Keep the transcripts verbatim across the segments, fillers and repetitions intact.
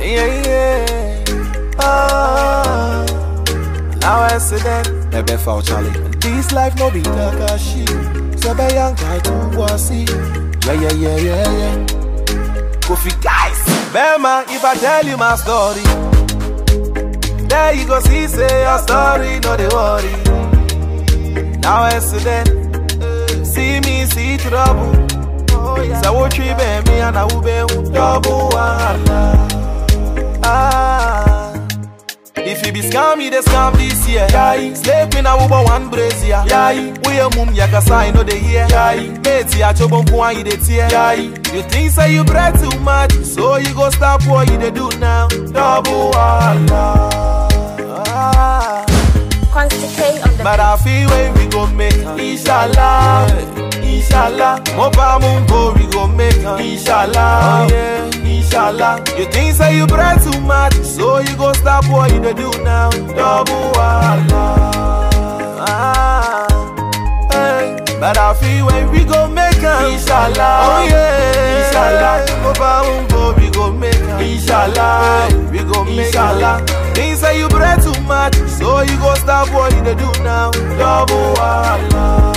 Yeah, yeah. Ah. Now I see that. Ebe foul Charlie. This life no be Takashi. Sebe yankai tu wasi. Yeah, yeah, yeah, yeah, yeah. Kofi guys. Bema, if I tell you my story, there you go see say your story, no they worry. Now I see that. See me, see trouble. Oh, yeah. So what you be me and I will be double wahala. Ah. If you be scammy, they scam this year. Yeah. Sleeping a woman one brazier. Yeah. We a mum yaka sign no they hear. Yeah. Mate ya chobon kwa you they tear. Yeah. You think say you bread too much, so you go stop what you they do now. Double wahala. Ah. Concentrate on the but I feel when we go make her. Inshallah, Inshallah. Mopa mumbo we go make her. Inshallah, oh, yeah. Inshallah. You think say you bread too much, so you go stop what you do now. Double wahala. Ah, hey. But I feel when we go make her. Inshallah, oh yeah. Inshallah. Mopa mumbo we go make her. Inshallah, hey. We go make Inshallah. Her. Things say you bread too much, so you go stop what you do now. Double wahala.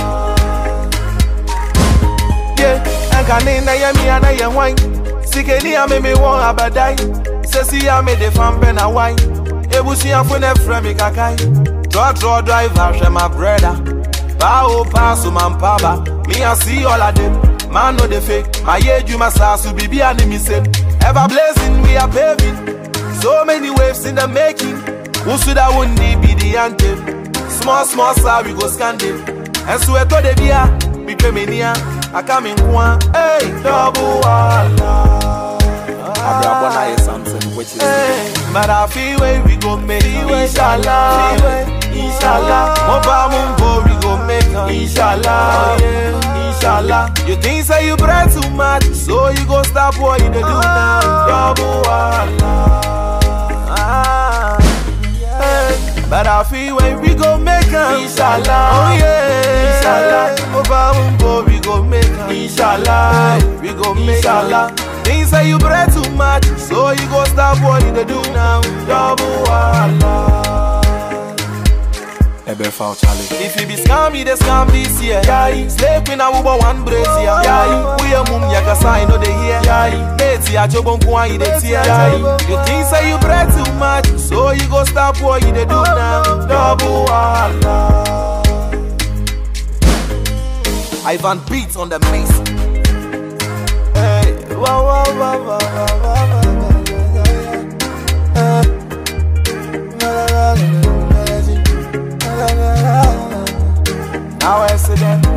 Yeah, and can in a me and I wine. Sikeni a me me won abadai. Sesi a me de fan pen a wine. Ebusi a fune frame kakai. Draw draw driver she my brother. Bao pass man paba. Me a see all of them. Man no de fake. My age you must asu bibi and me say. Ever blazing we are paving. So many waves in the making. Who should I wouldn't be the anthem? Small, small, sir, we go scandal. And so I told the beer, we came in here. I come in one, hey, double walla. Abrabona is something which is. Hey, but I feel way we go make it. Inshallah, Inshallah. Moba mumbo, we go make it. Inshallah, yeah. Inshallah. You think say you bread too much, so you go stop what you do now. Double walla. Ah, hey. But I feel when we go make it. Inshallah, oh yeah. Inshallah, Oba Mumbo, we go make it. Inshallah, hey. We go make Inshallah. Things say you bread too much, so you go stop what you do now. Double walla. Ebe foul Charlie. If you be scammy, they scam this year. Yeah. Sleeping a woman one brazier. Yeah. We a mum yaka sign no they hear. Yeah. Mate ya chobon kwa you they tear. Yeah. You think say you bread too much, so you go stop what you they do now. Double walla. Ivan beats on the mix. Hey, wow, wow, wow, wow, wow, wow, wow. Now I see them.